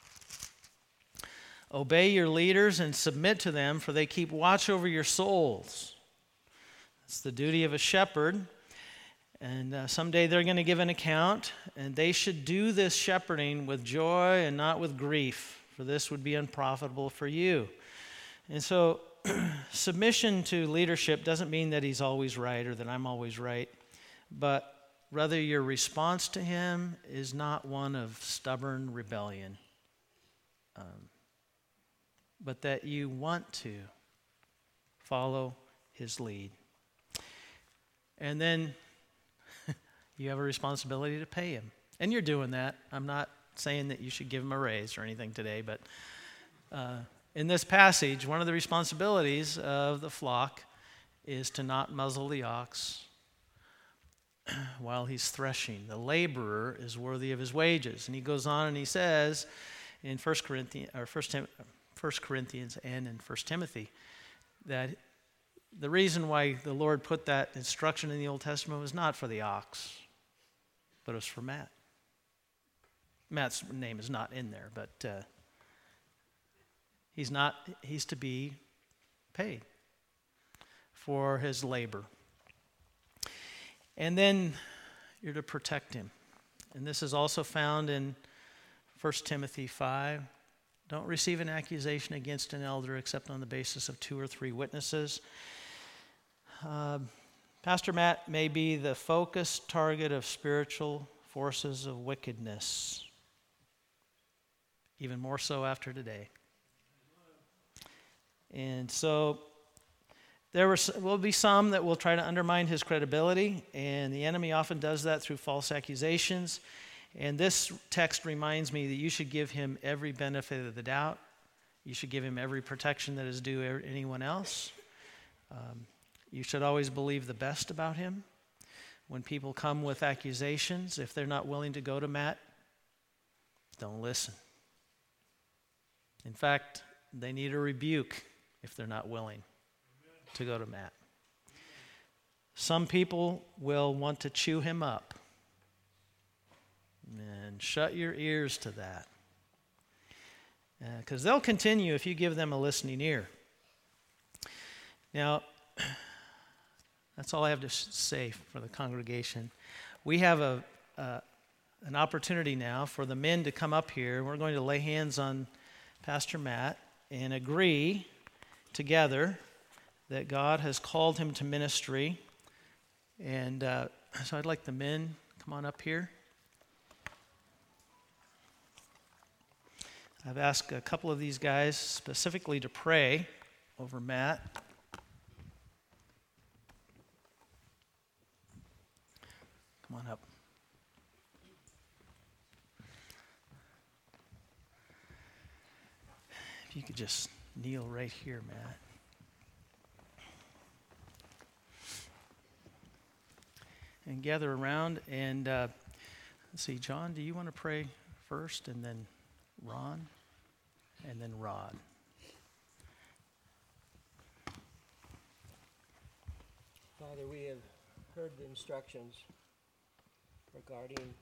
Obey your leaders and submit to them, for they keep watch over your souls. That's the duty of a shepherd. And uh, someday they're going to give an account, and they should do this shepherding with joy and not with grief, for this would be unprofitable for you. And so submission to leadership doesn't mean that he's always right or that I'm always right, but rather your response to him is not one of stubborn rebellion, um, but that you want to follow his lead. And then you have a responsibility to pay him. And you're doing that. I'm not saying that you should give him a raise or anything today, but uh, in this passage, one of the responsibilities of the flock is to not muzzle the ox while he's threshing. The laborer is worthy of his wages. And he goes on and he says in First Corinthians, or First, Tim, First Corinthians and in First Timothy that the reason why the Lord put that instruction in the Old Testament was not for the ox, but it was for Matt. Matt's name is not in there, but uh, he's not. He's to be paid for his labor. And then you're to protect him. And this is also found in First Timothy five. Don't receive an accusation against an elder except on the basis of two or three witnesses. Uh, Pastor Matt may be the focused target of spiritual forces of wickedness, even more so after today. And so there will be some that will try to undermine his credibility, and the enemy often does that through false accusations. And this text reminds me that you should give him every benefit of the doubt. You should give him every protection that is due anyone else. Um, you should always believe the best about him. When people come with accusations, if they're not willing to go to Matt, don't listen. In fact, they need a rebuke if they're not willing to go to Matt. Some people will want to chew him up. And shut your ears to that. Because uh, they'll continue if you give them a listening ear. Now, that's all I have to say for the congregation. We have a, uh, an opportunity now for the men to come up here. We're going to lay hands on Pastor Matt and agree together that God has called him to ministry. And uh, so I'd like the men come on up here. I've asked a couple of these guys specifically to pray over Matt. Come on up. If you could just kneel right here, Matt. And gather around. And uh, let's see, John, do you want to pray first, and then Ron, and then Rod? Father, we have heard the instructions regarding um,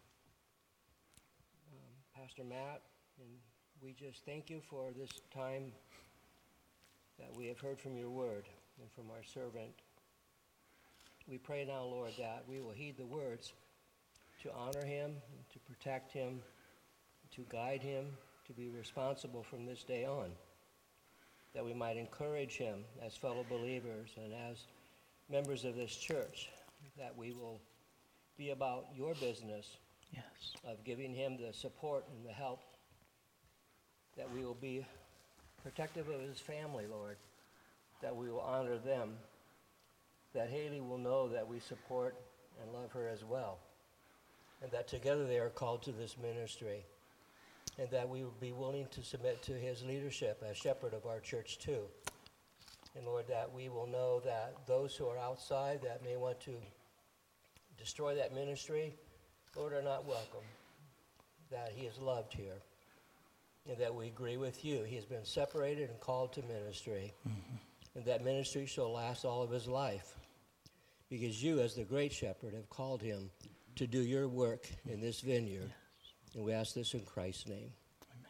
Pastor Matt, and we just thank you for this time that we have heard from your word and from our servant. We pray now, Lord, that we will heed the words to honor him, to protect him, to guide him, to be responsible from this day on, that we might encourage him as fellow believers and as members of this church, that we will be about your business, yes, of giving him the support and the help, that we will be protective of his family, Lord, that we will honor them, that Haley will know that we support and love her as well, and that together they are called to this ministry, and that we will be willing to submit to his leadership as shepherd of our church too. And Lord, that we will know that those who are outside that may want to destroy that ministry, Lord, are not welcome, that he is loved here, and that we agree with you. He has been separated and called to ministry, mm-hmm. and that ministry shall last all of his life, because you, as the great shepherd, have called him to do your work in this vineyard. Yes. And we ask this in Christ's name. Amen.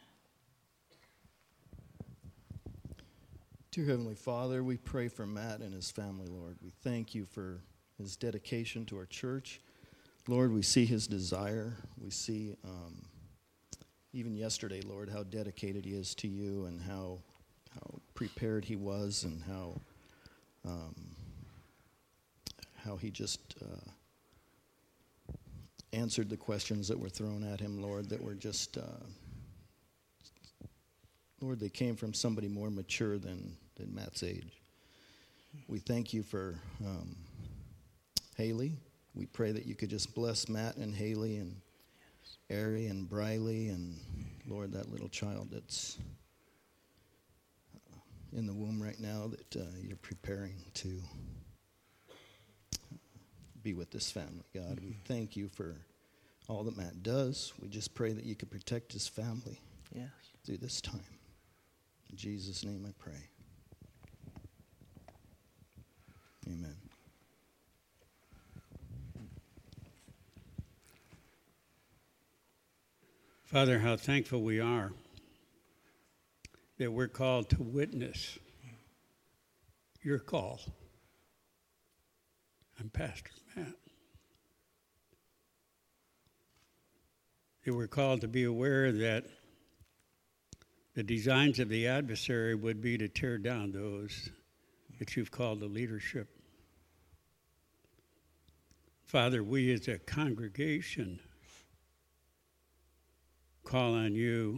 Dear Heavenly Father, we pray for Matt and his family, Lord. We thank you for his dedication to our church. Lord, we see his desire. We see, um, even yesterday, Lord, how dedicated he is to you and how how prepared he was and how um, how he just uh, answered the questions that were thrown at him, Lord, that were just, uh, Lord, they came from somebody more mature than, than Matt's age. We thank you for um, Haley. We pray that you could just bless Matt and Haley and Ari and Briley, and Lord, that little child that's uh, in the womb right now that uh, you're preparing to be with this family, God. We thank you for all that Matt does. We just pray that you could protect his family Yes. through this time. In Jesus' name I pray. Amen. Father, how thankful we are that we're called to witness your call. I'm Pastor Matt. That we're called to be aware that the designs of the adversary would be to tear down those that you've called to leadership. Father, we as a congregation call on you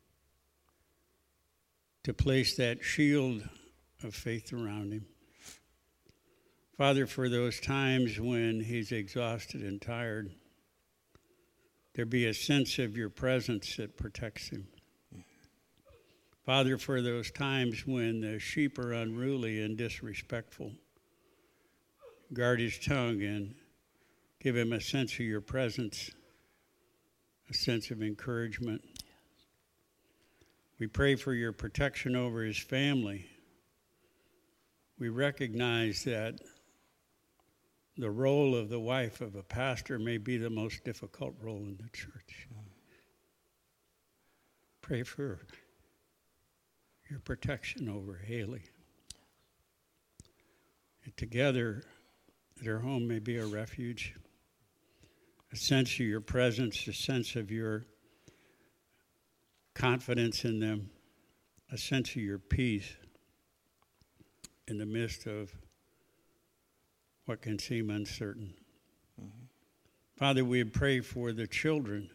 to place that shield of faith around him. Father, for those times when he's exhausted and tired, there be a sense of your presence that protects him. Father, for those times when the sheep are unruly and disrespectful, guard his tongue and give him a sense of your presence, a sense of encouragement. We pray for your protection over his family. We recognize that the role of the wife of a pastor may be the most difficult role in the church. Pray for your protection over Haley. And together, that her home may be a refuge, a sense of your presence, a sense of your confidence in them, a sense of your peace in the midst of what can seem uncertain. Mm-hmm. Father, we pray for the children.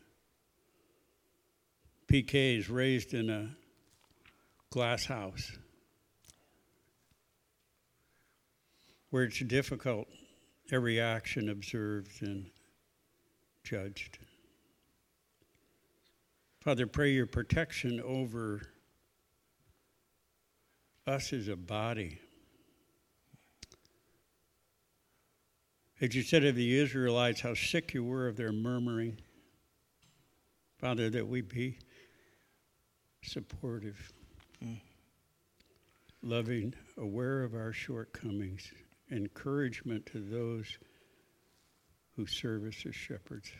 P K is raised in a glass house where it's difficult, every action observed and judged. Father, pray your protection over us as a body. As you said of the Israelites, how sick you were of their murmuring. Father, that we be supportive, mm. loving, aware of our shortcomings, encouragement to those who serve us as shepherds.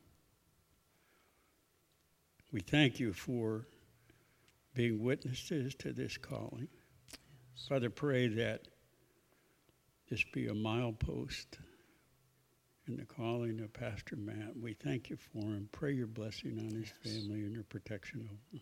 We thank you for being witnesses to this calling. Yes. Father, pray that this be a milepost in the calling of Pastor Matt. We thank you for him. Pray your blessing on his yes. family and your protection over him.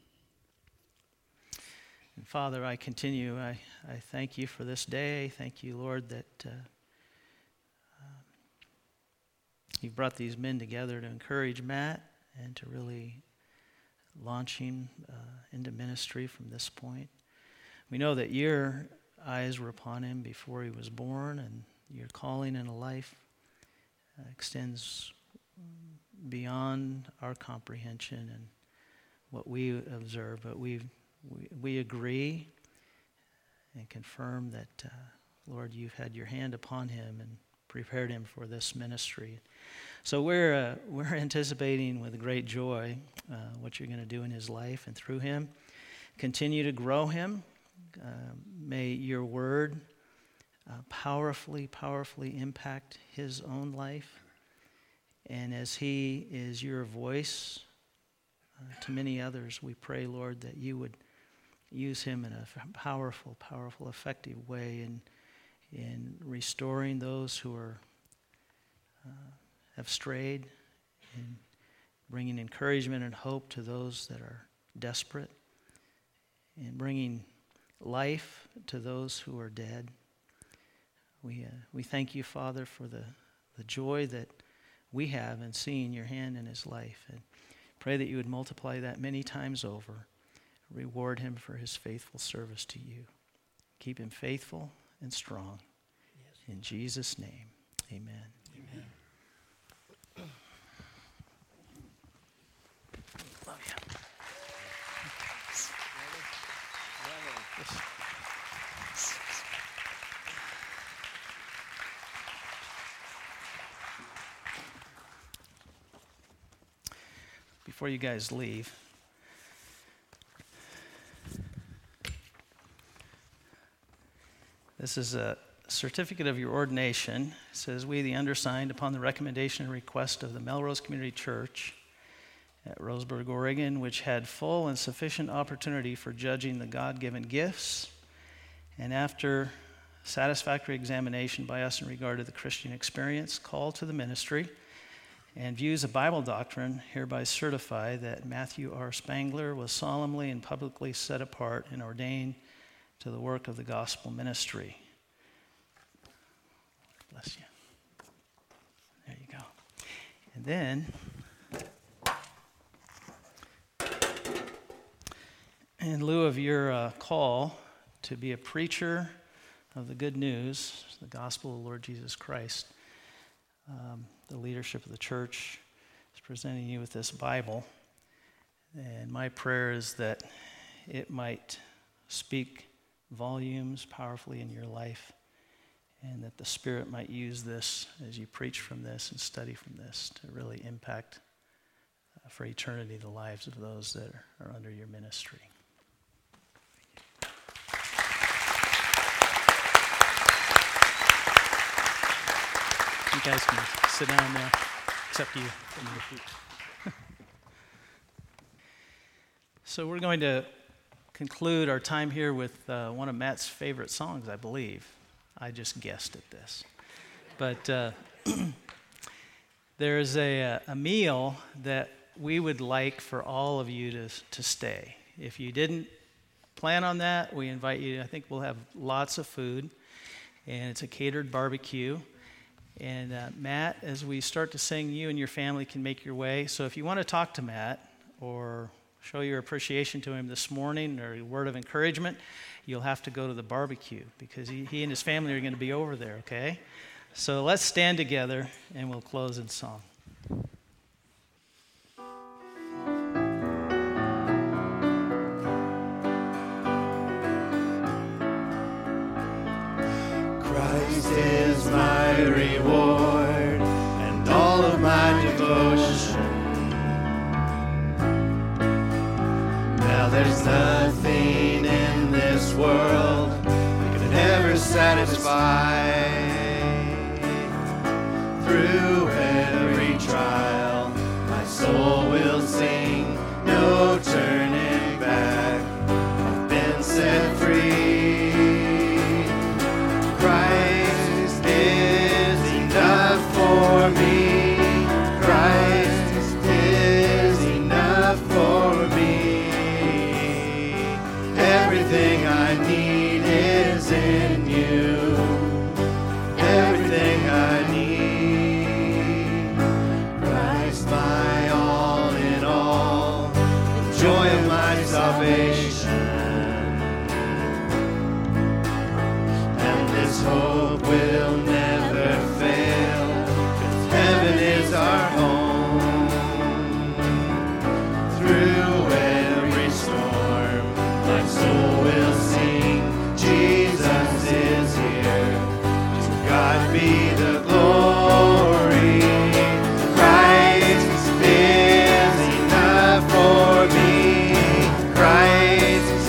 And Father, I continue. I, I thank you for this day. Thank you, Lord, that uh, um, you've brought these men together to encourage Matt and to really launch him uh, into ministry from this point. We know that your eyes were upon him before he was born, and your calling in a life Uh, extends beyond our comprehension and what we observe, but we we, we agree and confirm that, uh, Lord, you've had your hand upon him and prepared him for this ministry. So we're uh, we're anticipating with great joy uh, what you're going to do in his life and through him. Continue to grow him. Uh, may your word Uh, powerfully, powerfully impact his own life. And as he is your voice uh, to many others, we pray, Lord, that you would use him in a powerful, powerful, effective way in, in restoring those who are uh, have strayed, and bringing encouragement and hope to those that are desperate, and bringing life to those who are dead. We uh, we thank you, Father, for the, the joy that we have in seeing your hand in his life. And pray that you would multiply that many times over. Reward him for his faithful service to you. Keep him faithful and strong. Yes. In Jesus' name, amen. Amen. before you guys leave. This is a certificate of your ordination. It says, we, the undersigned, upon the recommendation and request of the Melrose Community Church at Roseburg, Oregon, which had full and sufficient opportunity for judging the God-given gifts, and after satisfactory examination by us in regard to the Christian experience, call to the ministry, and views of Bible doctrine, hereby certify that Matthew R. Spangler was solemnly and publicly set apart and ordained to the work of the gospel ministry. Bless you. There you go. And then, in lieu of your uh, call to be a preacher of the good news, the gospel of the Lord Jesus Christ, um, the leadership of the church is presenting you with this Bible. And my prayer is that it might speak volumes powerfully in your life, and that the Spirit might use this as you preach from this and study from this to really impact uh, for eternity the lives of those that are, are under your ministry. You guys can sit down now, except you from your feet. So we're going to conclude our time here with uh, one of Matt's favorite songs, I believe. I just guessed at this. But uh, there's a, a meal that we would like for all of you to, to stay. If you didn't plan on that, we invite you. I think we'll have lots of food, and it's a catered barbecue. And uh, Matt, as we start to sing, you and your family can make your way. So if you want to talk to Matt or show your appreciation to him this morning or a word of encouragement, you'll have to go to the barbecue because he, he and his family are going to be over there, okay? So let's stand together and we'll close in song. Christ is my reward and all of my devotion. Now there's nothing in this world that could ever satisfy. Through every trial, my soul will sing, no turning back. I've been set free. Christ is enough for me. Christ is enough for me. Everything I need is in you. Everything I need. Christ, my all in all, the joy of my salvation. And this hope will never fail, 'cause heaven is our home. Through every storm, my soul will sing, Jesus is here. To God be the glory. Christ is enough for me. Christ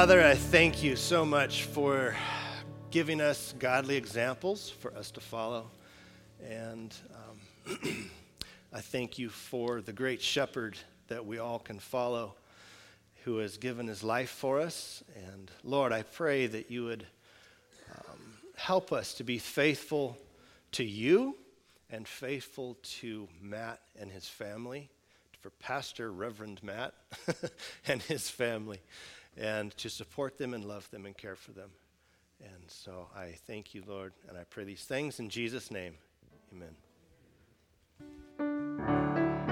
Father, I thank you so much for giving us godly examples for us to follow. And um, I thank you for the great shepherd that we all can follow, who has given his life for us. And Lord, I pray that you would um, help us to be faithful to you and faithful to Matt and his family, for Pastor Reverend Matt and his family, and to support them and love them and care for them. And so I thank you, Lord, and I pray these things in Jesus' name. Amen.